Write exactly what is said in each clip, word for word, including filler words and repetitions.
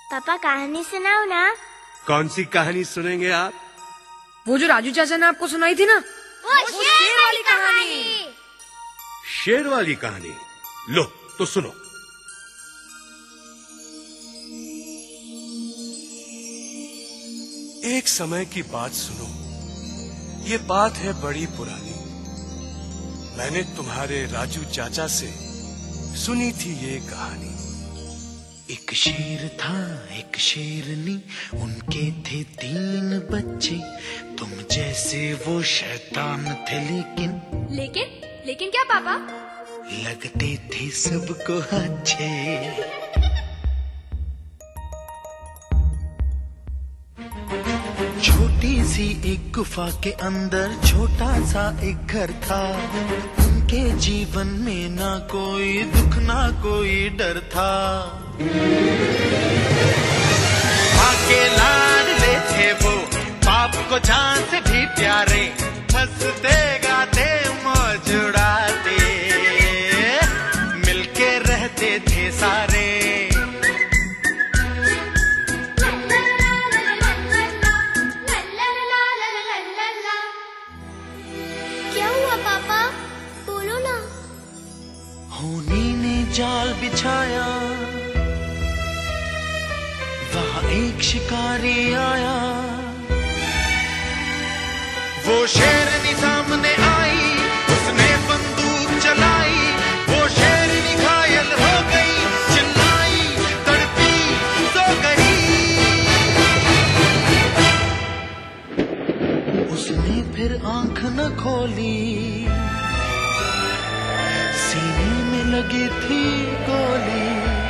पापा कहानी सुनाओ ना। कौन सी कहानी सुनेंगे आप? वो जो राजू चाचा ने आपको सुनाई थी ना, वो शेर वाली कहानी। शेर वाली कहानी? लो तो सुनो। एक समय की बात सुनो, ये बात है बड़ी पुरानी। मैंने तुम्हारे राजू चाचा से सुनी थी ये कहानी। एक शेर था एक शेरनी, उनके थे तीन बच्चे। तुम जैसे वो शैतान थे लेकिन लेकिन लेकिन क्या पापा? लगते थे सबको अच्छे। छोटी सी एक गुफा के अंदर छोटा सा एक घर था। उनके जीवन में ना कोई दुख ना कोई डर था। माँ के लाडले थे वो, बाप को जान से भी प्यारे। हंसते गाते मौज उड़ाते, मिलके रहते थे सारे। क्या हुआ पापा? बोलो ना। होनी ने जाल बिछाया, वहाँ एक शिकारी आया। वो शेरनी सामने आई, उसने बंदूक चलाई। वो शेरनी घायल हो गई, चिल्लाई तड़पी सो गई। उसने फिर आंख न खोली, सीने में लगी थी गोली।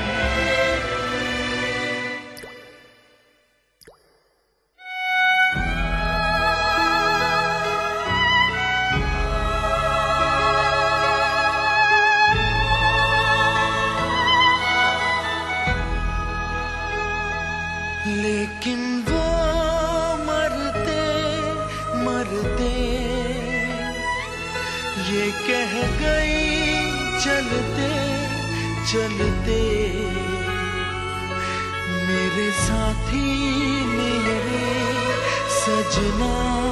लेकिन वो मरते मरते ये कह गई चलते चलते, मेरे साथी मेरे सजना,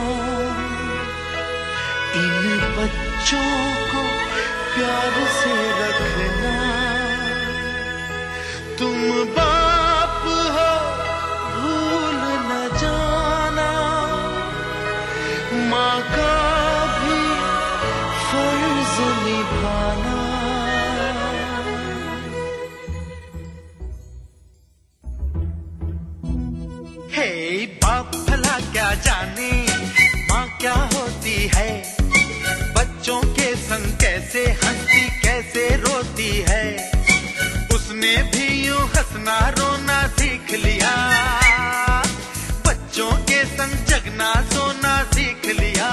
इन बच्चों को प्यार से रखना। तुम बाप हो भूल न जाना, माँ का भी फर्ज निभाना। हे बाप भला क्या जाने माँ क्या होती है। बच्चों के संग कैसे हंसती कैसे रोती है। उसने भी यूं हंसना रोना सीख लिया, बच्चों के संग जगना सोना सीख लिया।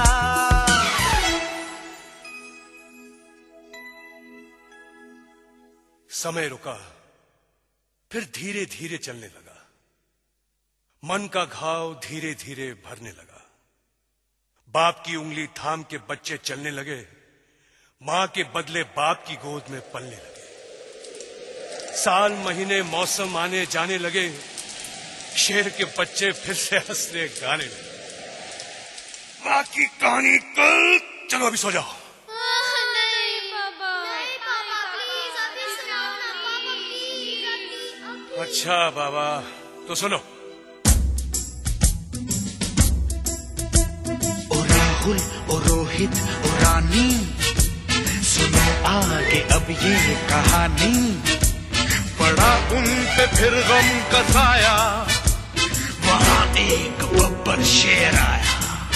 समय रुका, फिर धीरे धीरे चलने लगा। मन का घाव धीरे धीरे भरने लगा। बाप की उंगली थाम के बच्चे चलने लगे। मां के बदले बाप की गोद में पलने लगे। साल महीने मौसम आने जाने लगे। शेर के बच्चे फिर से हंसने गाने लगे। बाकी कहानी कल। चलो अभी सो जाओ। नहीं पापा, नहीं पापा, प्लीज अभी सुनाओ ना पापा, प्लीज। अच्छा बाबा, तो सुनो। ओ राहुल ओ रोहित ओ रानी, सुनो आगे अब ये कहानी। पड़ा उन पे फिर गम का साया, वहां एक बब्बर शेर आया।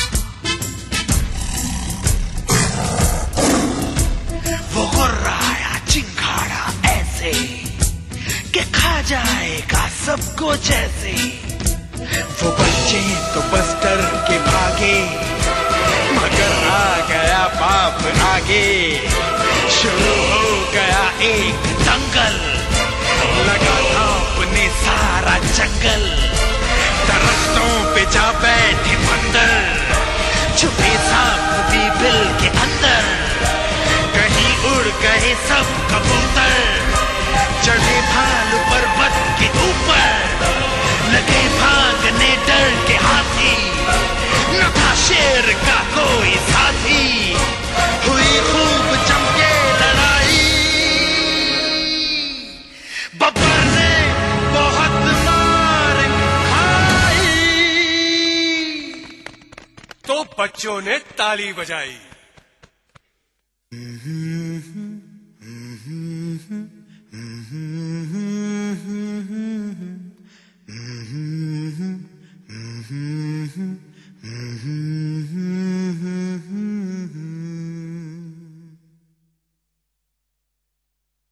वो गुर्राया चिंगाड़ा ऐसे कि खा जाएगा सबको जैसे। वो बच्चे तो बस डर के भागे, मगर आ गया बाप आगे। शुरू हो गया एक दंगल, लगा था अपने सारा जंगल। दरख्तों पे जा बैठे बंदर, छुपे सांप भी बिल के अंदर। कहीं उड़ गए सब कबूतर, चढ़े भालू पर्वत के ऊपर। तो बच्चों ने ताली बजाई।